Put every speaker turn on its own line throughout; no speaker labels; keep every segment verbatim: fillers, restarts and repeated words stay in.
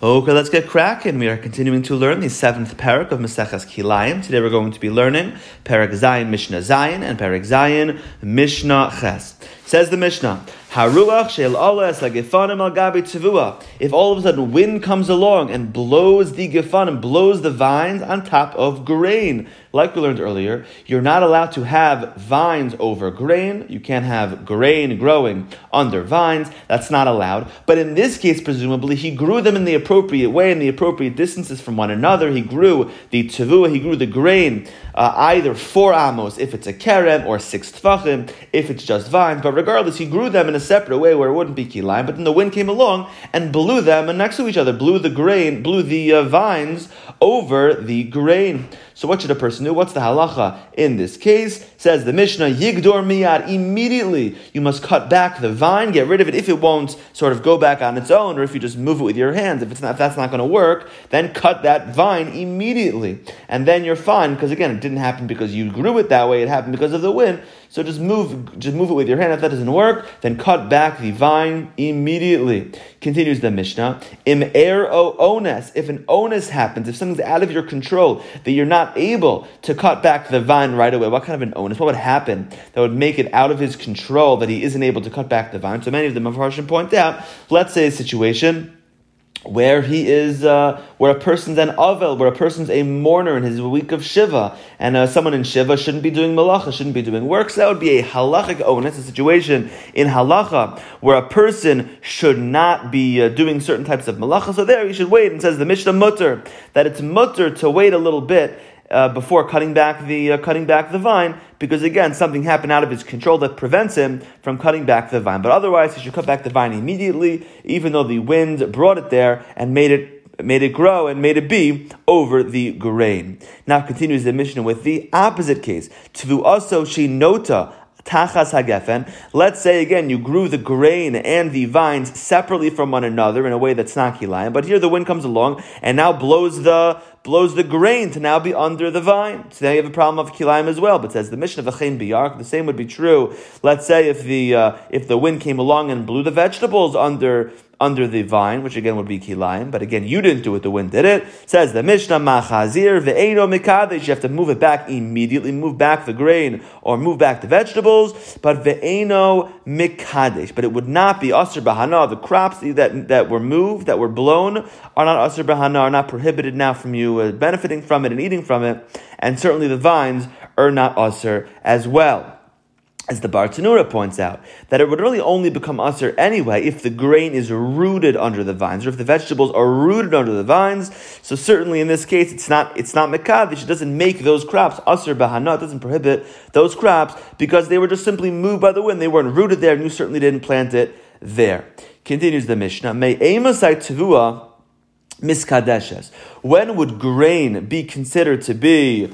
Okay, let's get cracking. We are continuing to learn the seventh parak of Maseches Kilayim. Today we're going to be learning Parak Zayin Mishnah Zayin and Parak Zayin Mishnah Ches. Says the Mishnah, Haruach she'el oles lagefanim al gabi tzivua. If all of a sudden wind comes along and blows the gefanim, blows the vines on top of grain, like we learned earlier, you're not allowed to have vines over grain. You can't have grain growing under vines. That's not allowed. But in this case, presumably, he grew them in the appropriate way, in the appropriate distances from one another. He grew the tzivua, he grew the grain, uh, either four amos if it's a kerem, or six tfachim if it's just vines. But regardless, he grew them in a separate way where it wouldn't be kilayim. But then the wind came along and blew them next to each other, blew the grain, blew the uh, vines over the grain. So what should a person do? What's the halacha in this case? Says the Mishnah, Yigdor miyad, immediately you must cut back the vine, get rid of it if it won't sort of go back on its own, or if you just move it with your hands. If it's not, if that's not going to work, then cut that vine immediately. And then you're fine, because again, it didn't happen because you grew it that way, it happened because of the wind. So just move, just move it with your hand. If that doesn't work, then cut back the vine immediately. Continues the Mishnah, Im er o ones, if an onus happens, if something's out of your control, that you're not able to cut back the vine right away, what kind of an onus? What would happen that would make it out of his control that he isn't able to cut back the vine? So many of them, Mepharshim point out, let's say a situation where he is, uh, where a person's an avel, where a person's a mourner in his week of Shiva, and uh, someone in Shiva shouldn't be doing malacha, shouldn't be doing work, so that would be a halachic onus, a situation in halacha where a person should not be uh, doing certain types of malacha, so there he should wait, and says the Mishnah mutter, that it's mutter to wait a little bit Uh, before cutting back the uh, cutting back the vine, because again, something happened out of his control that prevents him from cutting back the vine. But otherwise, he should cut back the vine immediately, even though the wind brought it there and made it made it grow and made it be over the grain. Now continues the Mishnah with the opposite case. Tvu also shinota tachas hagefen. Let's say again you grew the grain and the vines separately from one another in a way that's not kilayim, but here the wind comes along and now blows the blows the grain to now be under the vine. So now you have a problem of kilayim as well. But says the Mishnah v'chein biyark, the same would be true. Let's say if the uh, if the wind came along and blew the vegetables under under the vine, which again would be kilayim, but again you didn't do it, the wind did it. Says the Mishnah machazir ve'eno mikadesh, you have to move it back immediately, move back the grain or move back the vegetables, but ve'eno mikadesh, but it would not be asr b'hana. The crops that that were moved, that were blown, are not asr b'hana, are not prohibited now from you uh, benefiting from it and eating from it, and certainly the vines are not asr as well. As the Bartanura points out, that it would really only become asr anyway if the grain is rooted under the vines, or if the vegetables are rooted under the vines. So certainly in this case, it's not it's not mekadesh. It doesn't make those crops asr b'hana. It doesn't prohibit those crops because they were just simply moved by the wind. They weren't rooted there, and you certainly didn't plant it there. Continues the Mishnah. May emasai tvua miskadeshes. When would grain be considered to be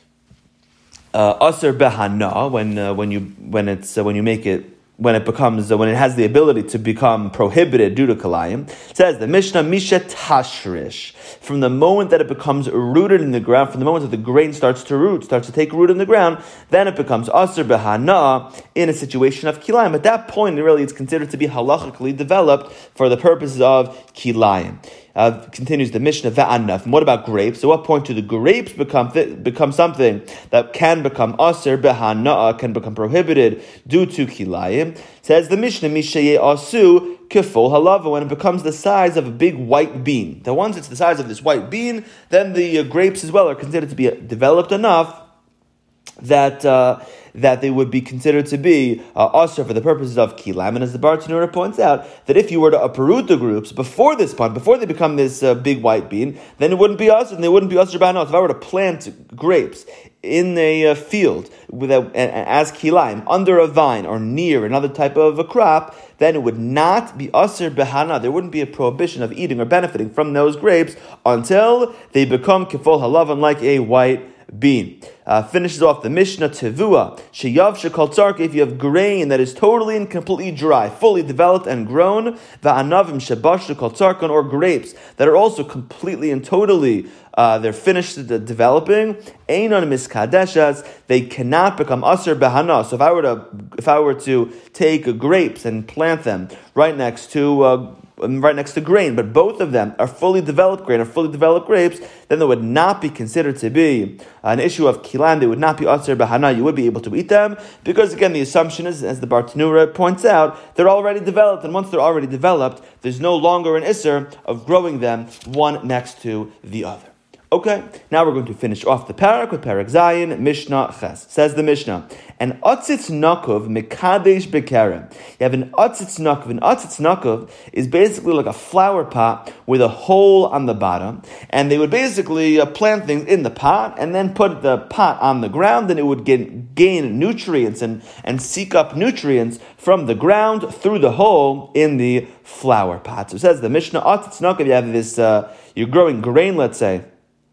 Uh, Aser behana, when uh, when you when it's uh, when you make it when it becomes uh, when it has the ability to become prohibited due to kalayim? It says the Mishnah mishet tashrish, from the moment that it becomes rooted in the ground, from the moment that the grain starts to root, starts to take root in the ground, then it becomes aser behana in a situation of kilayim. At that point, really, it's considered to be halachically developed for the purposes of kilayim. Uh, continues the Mishnah, va'anaf. And what about grapes? At what point do the grapes become become something that can become aser behana'a, can become prohibited due to kilayim? Says the Mishnah, mishaye asu kefol halava, when it becomes the size of a big white bean. That once it's the size of this white bean, then the uh, grapes as well are considered to be developed enough that uh, that they would be considered to be uh, asr for the purposes of kilayim. And as the Bartanura points out, that if you were to uproot the groups before this point, before they become this uh, big white bean, then it wouldn't be asr, and they wouldn't be asr b'hanot. If I were to plant grapes in a uh, field with a, as kilayim, under a vine or near another type of a crop, then it would not be asr b'hana. There wouldn't be a prohibition of eating or benefiting from those grapes until they become kefol halavan, like a white bean. Uh, finishes off the Mishnah, Tevua, Sheyav Shekal Tzarka, if you have grain that is totally and completely dry, fully developed and grown, Va'anavim Shebash Shekal Tzarkan, or grapes that are also completely and totally, uh, they're finished de- developing, Einon Miskadeshas, they cannot become Aser Behana. So if I were to, if I were to take grapes and plant them right next to uh, right next to grain, but both of them are fully developed grain, or fully developed grapes, then they would not be considered to be an issue of kilaim. They would not be aser b'hana. You would be able to eat them, because again, the assumption is, as the Bartanura points out, they're already developed, and once they're already developed, there's no longer an isser of growing them one next to the other. Okay, now we're going to finish off the parak with parak Zayin, Mishnah Ches. Says the Mishnah, an atzitz nakov mekadesh bekerem. You have an atzitz nakov. An atzitz nakov is basically like a flower pot with a hole on the bottom, and they would basically uh, plant things in the pot and then put the pot on the ground, and it would get, gain nutrients and, and seek up nutrients from the ground through the hole in the flower pot. So it says the Mishnah, atzitz nakov, you have this, uh, you're growing grain, let's say,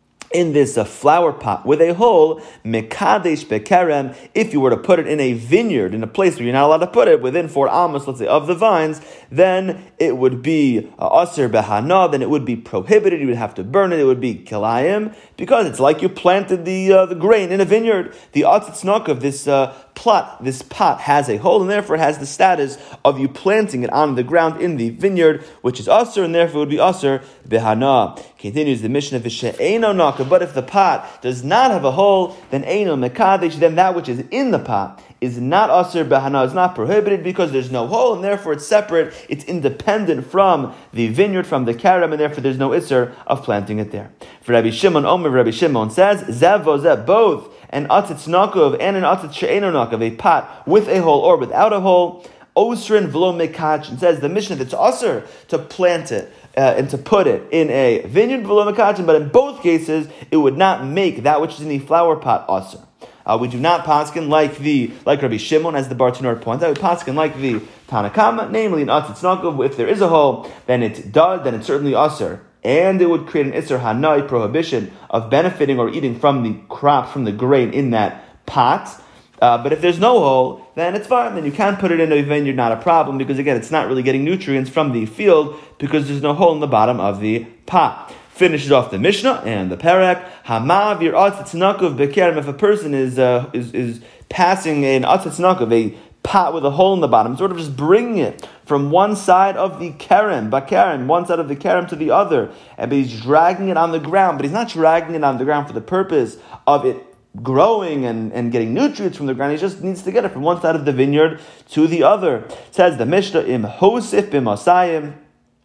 in this uh, flower pot with a hole, mekadesh bekerem. If you were to put it in a vineyard, in a place where you're not allowed to put it, within four amos, let's say, of the vines, then it would be uh, aser behana, then it would be prohibited, you would have to burn it, it would be kilayim, because it's like you planted the uh, the grain in a vineyard. The atzitz nakov, this uh, plot, this pot has a hole, and therefore it has the status of you planting it on the ground in the vineyard, which is aser, and therefore it would be aser behana. Continues the Mishnah, v'she'eino nakov, but if the pot does not have a hole, then eino mekadesh, then that which is in the pot is not aser behana, is not prohibited, because there's no hole, and therefore it's separate, it's independent from the vineyard, from the karam, and therefore there's no isser of planting it there. For Rabbi Shimon, Omer, Rabbi Shimon says, zev vozeh, both an atzitz nakov and an atzitz she'eino nakov, a pot with a hole or without a hole, osrin v'lo mekach, and says the Mishnah that's aser to plant it Uh, and to put it in a vineyard, but in both cases, it would not make that which is in the flower pot aser. Uh, we do not paskin like the like Rabbi Shimon, as the Bartanura points out. We paskin like the Tanakama, namely in atzitz nakov. If there is a hole, then it does. Then it's certainly aser, and it would create an isser hanai, prohibition of benefiting or eating from the crop, from the grain in that pot. Uh, but if there's no hole, then it's fine. Then you can put it in a vineyard, not a problem, because again, it's not really getting nutrients from the field because there's no hole in the bottom of the pot. Finishes off the Mishnah and the parak. Hamav your atzitz nakov bekerem. If a person is uh, is is passing an atzitz nakov, a pot with a hole in the bottom, sort of just bringing it from one side of the kerem, bakerem, one side of the kerem to the other, and he's dragging it on the ground, but he's not dragging it on the ground for the purpose of it growing and, and getting nutrients from the ground. He just needs to get it from one side of the vineyard to the other. It says the Mishnah, im hosif b'masayim,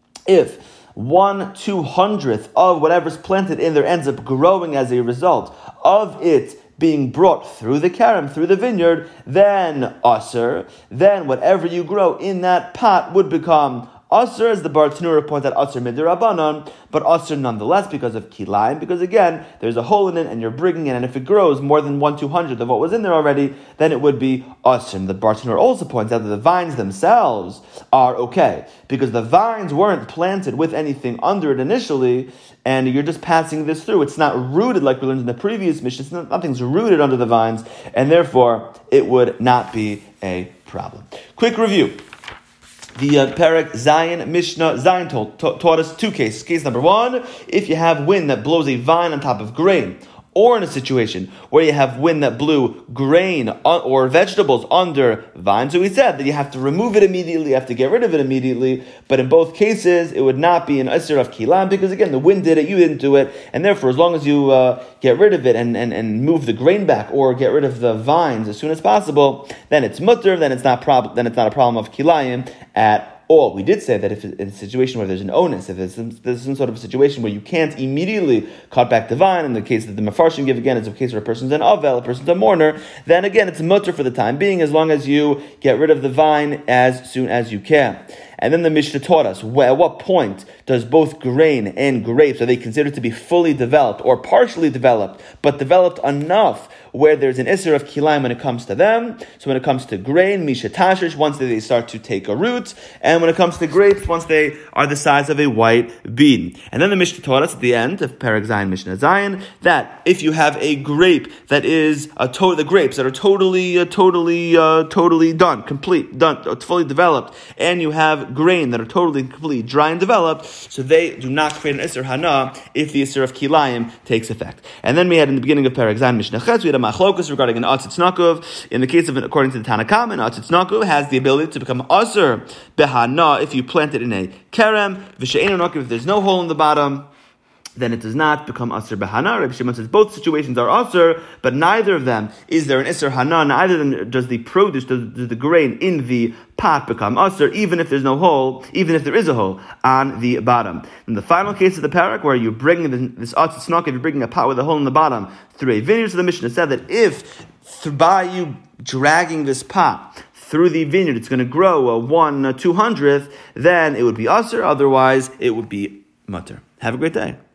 if one two hundredth of whatever's planted in there ends up growing as a result of it being brought through the karam, through the vineyard, then aser, then whatever you grow in that pot would become aser, as the Bartanura points out, aser midirabanan, but aser nonetheless because of kilayim, because again, there's a hole in it and you're bringing it, and if it grows more than one two hundredth of what was in there already, then it would be aser. And the Bartanura also points out that the vines themselves are okay, because the vines weren't planted with anything under it initially, and you're just passing this through. It's not rooted like we learned in the previous Mishnah. Nothing's rooted under the vines, and therefore it would not be a problem. Quick review. The uh, parak Zayin, Mishnah Zayin told, ta- taught us two cases. Case number one, if you have wind that blows a vine on top of grain, or in a situation where you have wind that blew grain or vegetables under vines. So we said that you have to remove it immediately, you have to get rid of it immediately, but in both cases, it would not be an isser of kilam, because again, the wind did it, you didn't do it, and therefore, as long as you uh, get rid of it and, and, and move the grain back, or get rid of the vines as soon as possible, then it's mutter, then it's not prob- then it's not a problem of kilayim at all. We did say that if in a situation where there's an onus, if there's some, there's some sort of a situation where you can't immediately cut back the vine, in the case that the Mefarshim give again, it's a case where a person's an avel, a person's a mourner, then again it's mutter for the time being, as long as you get rid of the vine as soon as you can. And then the Mishnah taught us, well, at what point does both grain and grapes, are they considered to be fully developed or partially developed, but developed enough where there's an isser of kilayim when it comes to them? So when it comes to grain, misha tashish, once they start to take a root, and when it comes to grapes, once they are the size of a white bean. And then the Mishnah taught us at the end of Perek Zayin, Mishnah Zayin, that if you have a grape that is a to- the grapes that are totally, uh, totally, uh, totally done, complete, done, fully developed, and you have have grain that are totally completely dry and developed, so they do not create an Isser Hana if the Isser of Kilayim takes effect. And then we had in the beginning of Perek Zayin Mishnah Ches, we had a machlokus regarding an Atzitz Nakuv. In the case of, according to the Tanna Kama, an Atzitz Nakuv has the ability to become Asr Behana if you plant it in a Kerem, V'she'enu Nakuv, if there's no hole in the bottom, then it does not become Asr Behana. Rabbi Shimon says both situations are Asr, but neither of them is there an Isser Hana, neither of them does the produce, does, does the grain in the pot become Asr, even if there's no hole, even if there is a hole on the bottom. In the final case of the parak, where you're bringing this Atzitz Nakuv, you're bringing a pot with a hole in the bottom through a vineyard, so the Mishnah said that if by you dragging this pot through the vineyard, it's going to grow a one, a two hundredth, then it would be Asr, otherwise it would be Mutter. Have a great day.